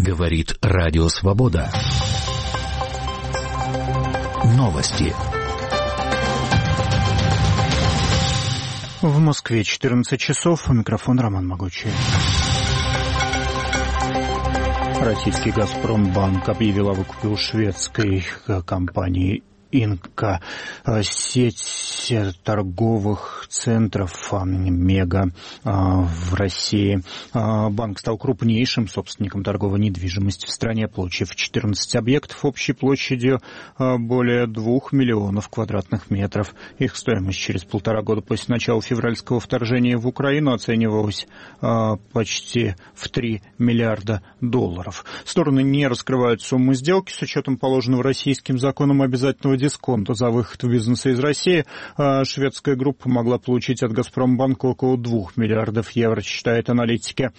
Говорит Радио Свобода. Новости. В Москве 14 часов. У микрофона Роман Могучий. Российский «Газпромбанк» объявил о выкупе у шведской компании «Инка» сеть торговых центров «Мега» в России. Банк стал крупнейшим собственником торговой недвижимости в стране, получив 14 объектов общей площадью более 2 миллионов квадратных метров. Их стоимость через 1,5 года после начала февральского вторжения в Украину оценивалась почти в $3 миллиарда. Стороны не раскрывают сумму сделки с учетом положенного российским законом обязательного дисконта за выход в бизнес из России. Шведская группа могла получить от «Газпромбанка» около 2 миллиардов евро, считают аналитики.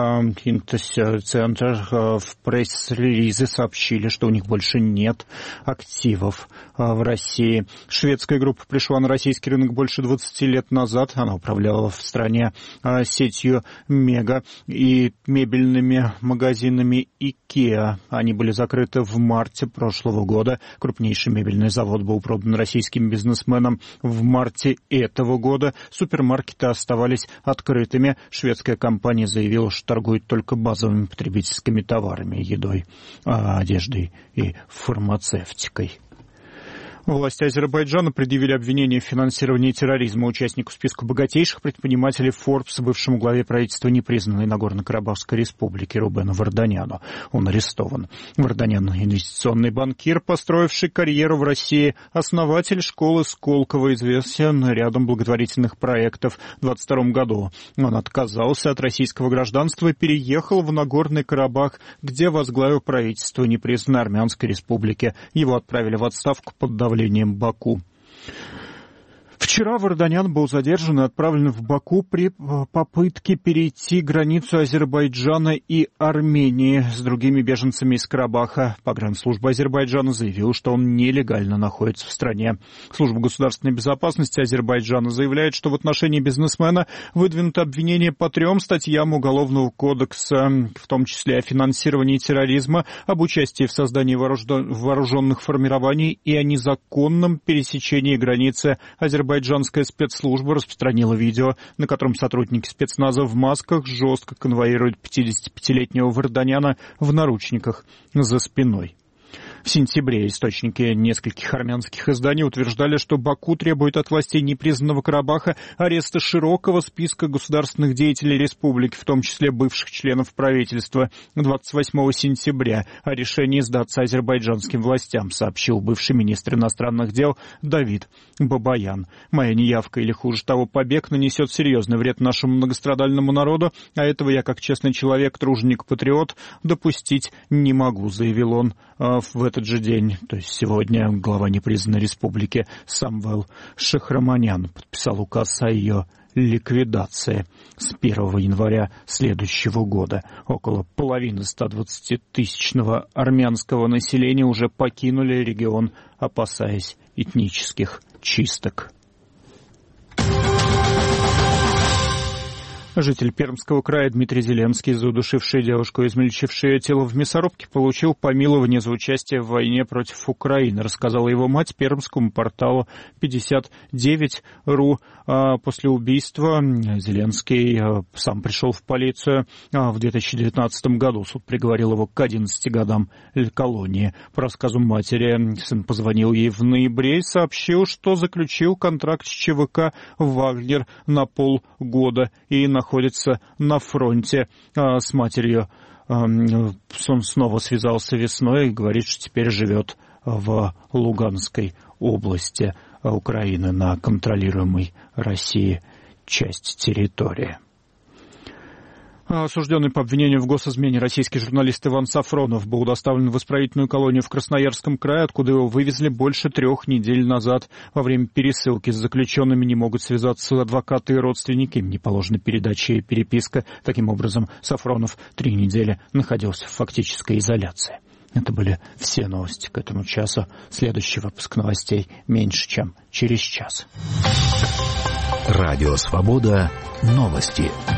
Центр в пресс-релизе сообщили, что у них больше нет активов в России. Шведская группа пришла на российский рынок больше 20 лет назад. Она управляла в стране сетью «Мега» и мебельными магазинами «Икеа». Они были закрыты в марте прошлого года. Крупнейший мебельный завод был продан российским бизнесменам в марте этого года. Супермаркеты оставались открытыми. Шведская компания заявила, что торгует только базовыми потребительскими товарами, едой, одеждой и фармацевтикой. Власти Азербайджана предъявили обвинение в финансировании терроризма участнику списка богатейших предпринимателей Forbes, бывшему главе правительства непризнанной Нагорно-Карабахской республики Рубену Варданяну. Он арестован. Варданян – инвестиционный банкир, построивший карьеру в России, основатель школы Сколково, известен рядом благотворительных проектов. В 2022 году он отказался от российского гражданства и переехал в Нагорный Карабах, где возглавил правительство непризнанной Армянской республики. Его отправили в отставку под давлением Баку. Вчера Варданян был задержан и отправлен в Баку при попытке перейти границу Азербайджана и Армении с другими беженцами из Карабаха. Погранслужба Азербайджана заявила, что он нелегально находится в стране. Служба государственной безопасности Азербайджана заявляет, что в отношении бизнесмена выдвинуто обвинение по 3 статьям Уголовного кодекса, в том числе о финансировании терроризма, об участии в создании вооруженных формирований и о незаконном пересечении границы. Азербайджанская спецслужба распространила видео, на котором сотрудники спецназа в масках жестко конвоируют 55-летнего Варданяна в наручниках за спиной. В сентябре источники нескольких армянских изданий утверждали, что Баку требует от властей непризнанного Карабаха ареста широкого списка государственных деятелей республики, в том числе бывших членов правительства. 28 сентября о решении сдаться азербайджанским властям сообщил бывший министр иностранных дел Давид Бабаян. «Моя неявка или, хуже того, побег нанесет серьезный вред нашему многострадальному народу, а этого я, как честный человек, труженик, патриот, допустить не могу», заявил он в этот же день, то есть сегодня, глава непризнанной республики Самвел Шахраманян подписал указ о ее ликвидации с 1 января следующего года. Около половины 120-тысячного армянского населения уже покинули регион, опасаясь этнических чисток. Житель Пермского края Дмитрий Зеленский, задушивший девушку и измельчивший ее тело в мясорубке, получил помилование за участие в войне против Украины, рассказала его мать пермскому порталу 59.ru. После убийства Зеленский сам пришел в полицию. В 2019 году суд приговорил его к 11 годам колонии. По рассказу матери, сын позвонил ей в ноябре и сообщил, что заключил контракт с ЧВК «Вагнер» на полгода и находится на фронте. С матерью он снова связался весной и говорит, что теперь живет в Луганской области Украины на контролируемой Россией части территории. Осужденный по обвинению в госизмене российский журналист Иван Сафронов был доставлен в исправительную колонию в Красноярском крае, откуда его вывезли больше 3 недель назад. Во время пересылки с заключенными не могут связаться адвокаты и родственники, им не положена передача и переписка. Таким образом, Сафронов 3 недели находился в фактической изоляции. Это были все новости к этому часу. Следующий выпуск новостей меньше, чем через час. Радио Свобода. Новости.